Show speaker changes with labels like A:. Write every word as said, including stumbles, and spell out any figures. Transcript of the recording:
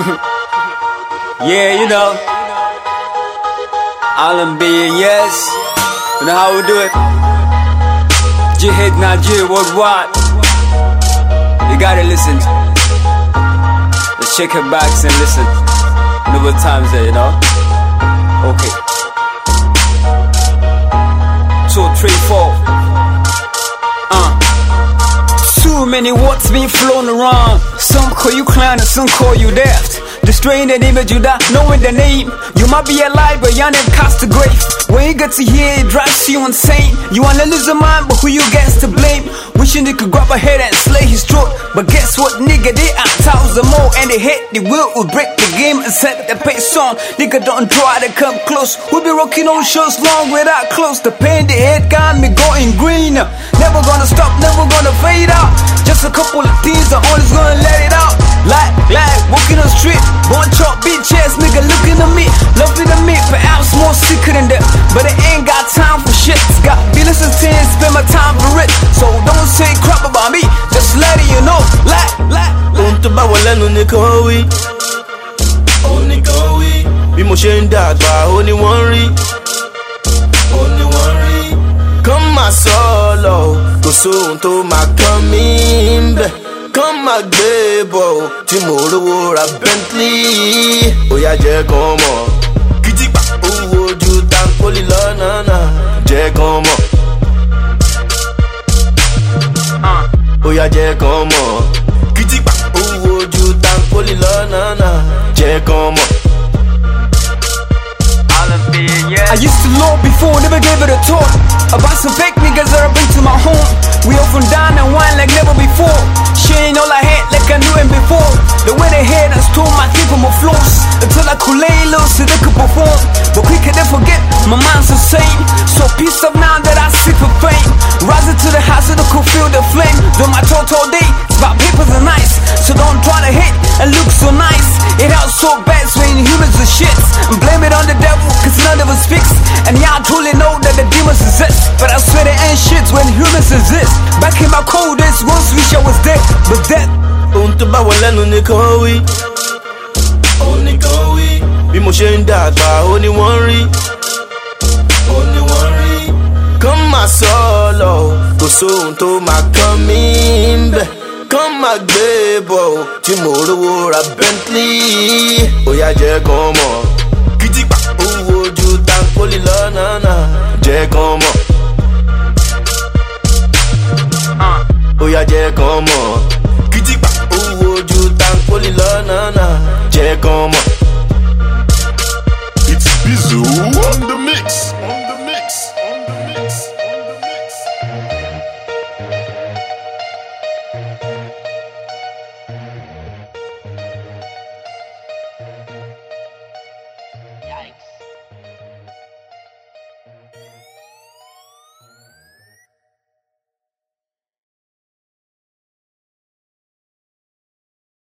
A: Yeah, you know, Alan B, yes, you know how we do it. Jihad Nigeria worldwide. You gotta listen. Let's check your backs and listen. You know what time's there, you know? Okay. Two, three, four. Uh. Too many words being flown around. Some call you clown and some call you daft. Destroying the image you that knowing the name. You might be alive but your name cast the grave. When you get to hear it drives you insane. You wanna lose your mind but who you gets to blame? Wishing they could grab a head and slay his throat. But guess what nigga, they are thousand more. And they hit the will will break the game and set the pace on. Nigga don't try to come close. We be rocking on shows long without close. The pain the head got me going green. Never gonna stop, never gonna fade out. Just a couple of things, I'm always gonna let it out. Like, like, walking on the street. Bunch of bitch ass nigga looking at me, loving at me, perhaps more sicker than that. But I ain't got time for shit. Got billions of things, spend my time for it. So don't say crap about me, just letting you know. Like, like,
B: ohun tó bá wọ lẹ́nu ni kò wí, ó ní kò wí. Bí mo ṣe ń dàgbà, ó ní wọ́n rí, ó ní wọ́n rí. Kàn máa sọ ọ́ lọ, kò sóhun tó máa kàn mí ń bẹ̀. Kàn máa gbé bọ̀ tí mo rówó ra Bentley. Ó yá jẹ́ kàn mọ̀, kìtìpá owó ojú tankoli lọ́nà náà. Jẹ́ kàn mọ̀, ó yá jẹ́ kàn mọ̀, kìtìpá owó ojú tankoli lọ́nà náà. Jẹ́ kàn mọ̀.
A: I used to know before, never gave it a thought. About some fake niggas that I bring to my home. We often dine and wine like never before. She ain't all I had like I knew him before. The way they had us stole my feet from my floors. Until I could lay low so they could perform. But quicker than forget, my mind's insane. So peace up now that I seek for fame. Rising to the house so they could feel the flame. Do my talk all day, it's about papers and ice. So don't try to hit and look so nice. It out so bad, swaying humans are shits. And blame it on the devil, cause none of us fix. And y'all truly know that the demons exist. But I swear there ain't shit when humans exist. Back in my cold days, once wish I was dead. But that
B: ohun tó bá wọ lẹ́nu ni kò wí, ó ní kò wí. Bí mo ṣe ń dàgbà, ó ní wọ́n rí, ó ní wọ́n rí. Kàn máa sọ ọ́ lọ, kò sóhun tó máa kàn mí ń bẹ̀. Kàn máa gbé bọ̀ tí mo rówó ra Bentley. Ó yá jẹ́ kàn mọ̀, kìtìpá owó ojú tankoli lọ́nà náà. Jẹ́ kàn mọ̀, ó yá jẹ́ kàn mọ̀.